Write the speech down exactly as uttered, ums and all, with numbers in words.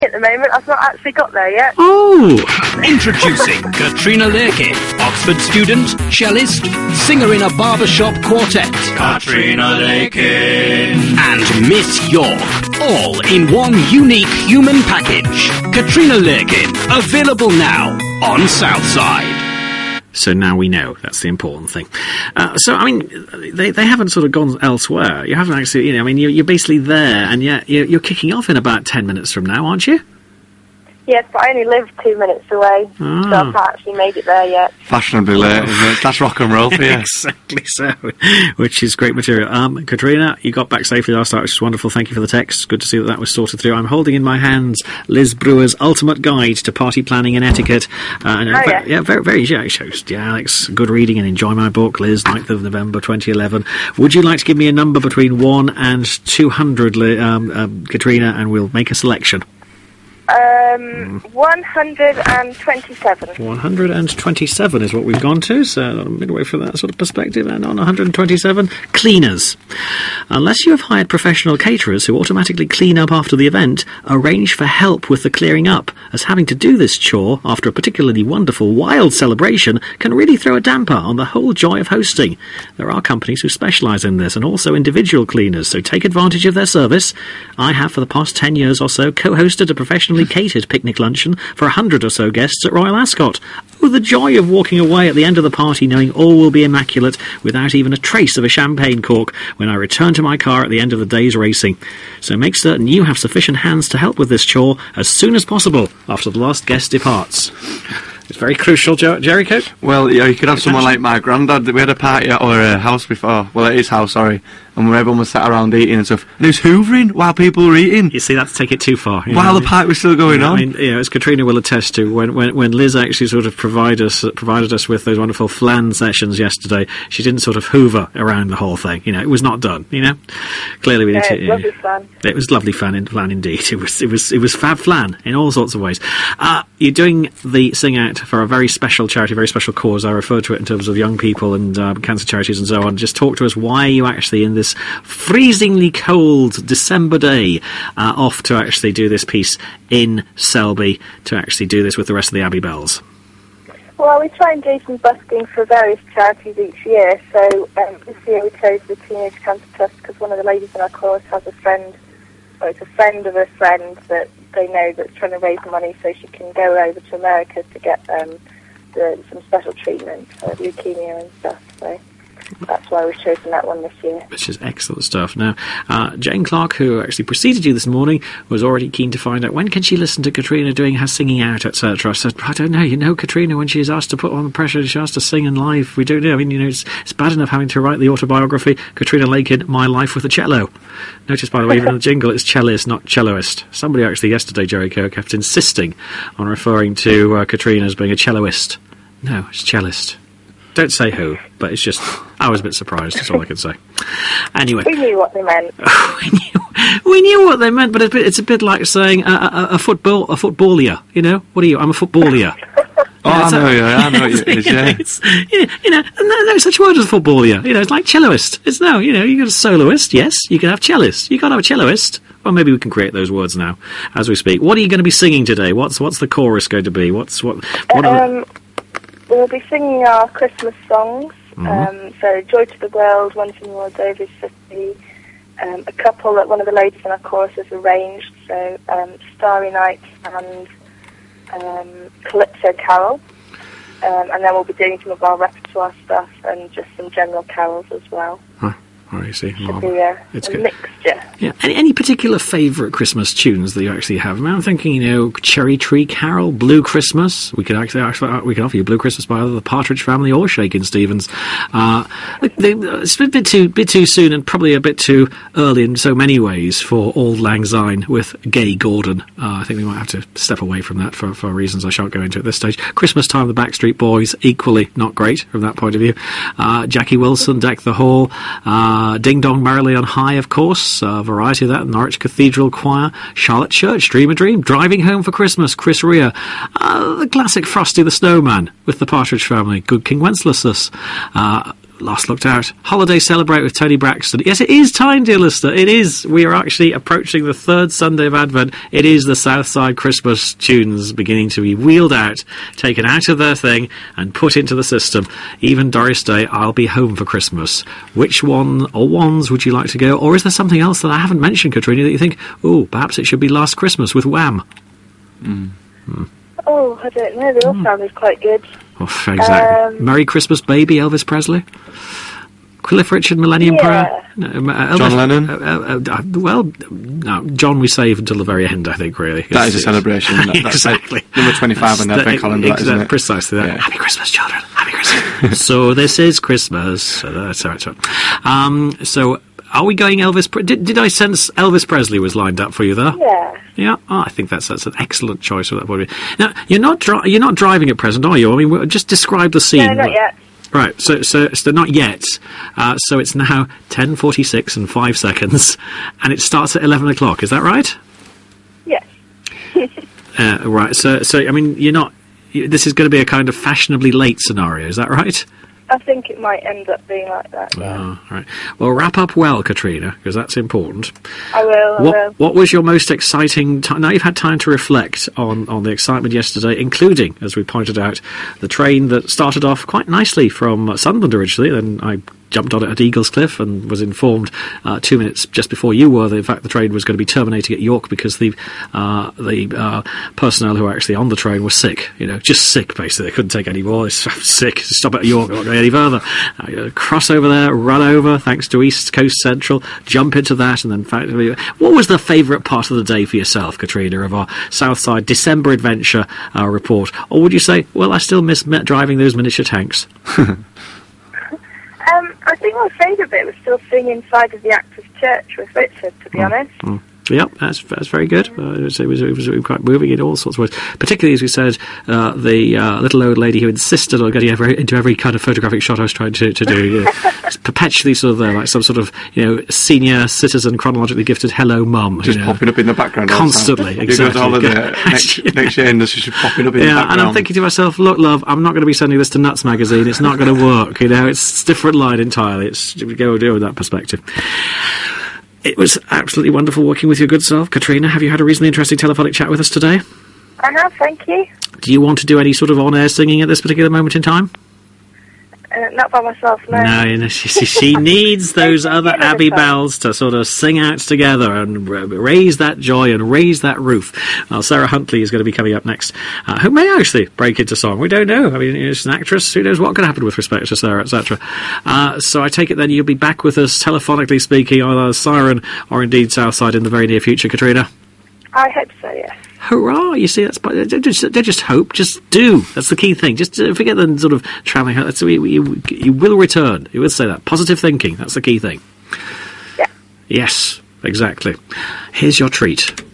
at the moment. I've not actually got there yet. Oh! Introducing Katrina Lurkin, Oxford student, cellist, singer in a barbershop quartet. Katrina Lurkin. And Miss York, all in one unique human package. Katrina Lurkin, available now on Southside. So now we know. That's the important thing. Uh, so, I mean, they they haven't sort of gone elsewhere. You haven't actually, you know, I mean, you're, you're basically there, and yet you're, you're kicking off in about ten minutes from now, aren't you? Yes, but I only live two minutes away, Ah. so I've not actually made it there yet. Fashionably late, isn't it? That's rock and roll for you. Exactly so, which is great material. Um, Katrina, you got back safely last night, which is wonderful. Thank you for the text. Good to see that that was sorted through. I'm holding in my hands Liz Brewer's Ultimate Guide to Party Planning and Etiquette. Uh, and Oh, very, yeah. yeah, very, very, yeah, it shows, yeah, Alex, good reading and enjoy my book, Liz, ninth of November twenty eleven. Would you like to give me a number between one and two hundred, Li- um, um, Katrina, and we'll make a selection? Um, one hundred twenty-seven. one hundred twenty-seven is what we've gone to, so midway from that sort of perspective. And on one hundred twenty-seven, cleaners. Unless you have hired professional caterers who automatically clean up after the event, arrange for help with the clearing up, as having to do this chore after a particularly wonderful wild celebration can really throw a damper on the whole joy of hosting. There are companies who specialise in this, and also individual cleaners, so take advantage of their service. I have for the past ten years or so co-hosted a professionally catered picnic luncheon for a hundred or so guests at Royal Ascot. Oh, the joy of walking away at the end of the party knowing all will be immaculate without even a trace of a champagne cork when I return to my car at the end of the day's racing. So make certain you have sufficient hands to help with this chore as soon as possible after the last guest departs. It's very crucial, Jer- Jericho. Well, yeah, you could have someone like my granddad. We had a party at our uh, house before. Well, at his house, sorry. And where everyone was sat around eating and stuff. And he was hoovering while people were eating. You see, that's take it too far. You While know? the party was still going You know, on. I mean, you know, as Katrina will attest to, when, when, when Liz actually sort of provided us, provided us with those wonderful flan sessions yesterday, she didn't sort of hoover around the whole thing. You know, it was not done, you know. Clearly we need Yeah, to... it's lovely fun. It was lovely flan, in, flan indeed. It was, it was, it was fab flan in all sorts of ways. Uh, you're doing the Sing Out for a very special charity, very special cause. I refer to it in terms of young people and uh, cancer charities and so on. Just talk to us why you actually, in this freezingly cold December day, uh, off to actually do this piece in Selby, to actually do this with the rest of the Abbey Bells. Well, we try and do some busking for various charities each year. So um, this year we chose the Teenage Cancer Trust because one of the ladies in our chorus has a friend, or it's a friend of a friend that they know that's trying to raise money so she can go over to America to get um, the, some special treatment for leukemia and stuff. So that's why we've chosen that one this year. Which is excellent stuff. Now, uh, Jane Clark, who actually preceded you this morning, was already keen to find out when can she listen to Katrina doing her singing out, et cetera. I said, I don't know. You know, Katrina, when she's asked to put on the pressure, she's asked to sing in live. We don't know. I mean, you know, it's, it's bad enough having to write the autobiography, Katrina Lakin, My Life with a Cello. Notice, by the way, even in the jingle, it's cellist, not celloist. Somebody actually yesterday, Jericho, kept insisting on referring to uh, Katrina as being a celloist. No, it's cellist. Don't say who, but it's just, I was a bit surprised, that's all I can say. Anyway. We knew what they meant. we, knew, we knew what they meant, but it's a bit, it's a bit like saying uh, a, a football, a footballier, you know? What are you? I'm a footballier. Oh, Yeah, I so- know, yeah, I know what it is, yeah. It's, you know, you know, and there- there's such word as footballier. You know, it's like celloist. It's no, you know, you got a soloist, yes, you can have cellist. You can't have a celloist. Well, maybe we can create those words now as we speak. What are you going to be singing today? What's what's the chorus going to be? What's what? What are the, Um, we'll be singing our Christmas songs. Mhm. Um, so, Joy to the World, Once in Moldova's City, um, a couple that one of the ladies in our chorus has arranged. So, um, Starry Night and um, Calypso Carol. Um, and then we'll be doing some of our repertoire stuff and just some general carols as well. Huh. Oh, you see, Should Marvel. be a, It's a good. mixture. Yeah. Any, any particular favourite Christmas tunes that you actually have? I mean, I'm thinking, you know, Cherry Tree Carol, Blue Christmas. We could actually, actually we could offer you Blue Christmas by either the Partridge Family or Shakin' Stevens. Uh, they, it's a bit too, bit too soon and probably a bit too early in so many ways for Auld Lang Syne with Gay Gordon. Uh, I think we might have to step away from that for, for reasons I shan't go into at this stage. Christmas Time, the Backstreet Boys, equally not great from that point of view. Uh, Jackie Wilson, Deck the Hall, uh, Ding Dong Merrily on High, of course, a variety of that, Norwich Cathedral Choir, Charlotte Church, Dream a Dream, Driving Home for Christmas, Chris Rea, uh, the classic Frosty the Snowman with the Partridge Family, Good King Wenceslas, uh, last looked out. Holiday Celebrate with Tony Braxton. Yes, it is time, dear listener. It is. We are actually approaching the third Sunday of Advent. It is the Southside Christmas tunes beginning to be wheeled out, taken out of their thing, and put into the system. Even Doris Day, I'll Be Home for Christmas. Which one or ones would you like to go? Or is there something else that I haven't mentioned, Katrina, that you think, oh, perhaps it should be Last Christmas with Wham? Mm. Hmm. Oh, I don't know. They all mm. sounded quite good. Oh, exactly. Um, Merry Christmas, Baby, Elvis Presley. Cliff Richard, Millennium yeah. Prayer. No, uh, John Elvis, Lennon. Uh, uh, uh, well, no, John we save until the very end, I think, really. That it's, is a celebration. That, that's exactly. Like number twenty-five on the advent calendar, exactly, isn't it? Precisely that. Yeah. Happy Christmas, children. Happy Christmas. So this is Christmas. So that's all right. So, um, so are we going Elvis? Pre- did, did I sense Elvis Presley was lined up for you there? Yeah. Yeah, oh, I think that's that's an excellent choice for that point. Now, you're not dri- you're not driving at present, are you? I mean, just describe the scene. No, not yet. Right, so so so not yet. Uh, so it's now ten forty-six and five seconds, and it starts at eleven o'clock. Is that right? Yes. uh, right. So so I mean, you're not. You, this is going to be a kind of fashionably late scenario. Is that right? I think it might end up being like that. Yeah. Oh, right. Well, wrap up well, Katrina, because that's important. I will, I what, will. What was your most exciting time? Now you've had time to reflect on, on the excitement yesterday, including, as we pointed out, the train that started off quite nicely from Sunderland originally, then I jumped on it at Eagles Cliff and was informed uh, two minutes just before you were that in fact the train was going to be terminating at York because the uh, the uh, personnel who were actually on the train were sick, you know, just sick basically. They couldn't take any more. It's sick. Stop at York, not going any further. Uh, cross over there, run over, thanks to East Coast Central, jump into that, and then fact, what was the favourite part of the day for yourself, Katrina, of our Southside December adventure uh, report? Or would you say, well, I still miss driving those miniature tanks? Um, I think my favourite bit was still singing inside of the Actors Church with Richard, to be mm. honest. Mm. Yep, that's that's very good. Uh, it, was, it, was, it was quite moving in all sorts of ways. Particularly, as we said, uh, the uh, little old lady who insisted on getting every, into every kind of photographic shot I was trying to, to do. You know, it's perpetually sort of there, like some sort of, you know, senior citizen chronologically gifted hello mum. Just you know, popping up in the background. Constantly, exactly. You go to holiday next, next year and she's just popping up in yeah, the background. And I'm thinking to myself, look, love, I'm not going to be sending this to Nuts magazine. It's not going to work. You know, it's a different line entirely. It's go deal with that perspective. It was absolutely wonderful working with your good self. Katrina, have you had a reasonably interesting telephonic chat with us today? I have, thank you. Do you want to do any sort of on-air singing at this particular moment in time? Uh, not by myself, no. No, you know, she, she needs those other Abbey bells to sort of sing out together and r- raise that joy and raise that roof. Well, Sarah Huntley is going to be coming up next, uh, who may actually break into song. We don't know. I mean, she's an actress. Who knows what could happen with respect to Sarah, et cetera. Uh, so I take it then you'll be back with us, telephonically speaking, either Siren or indeed Southside in the very near future, Katrina? I hope so, yes. Hurrah! You see, that's don't just, don't just hope, just do. That's the key thing. Just uh, forget the sort of travelling. That's you, you, you will return. You will say that. Positive thinking. That's the key thing. Yeah. Yes, exactly. Here's your treat.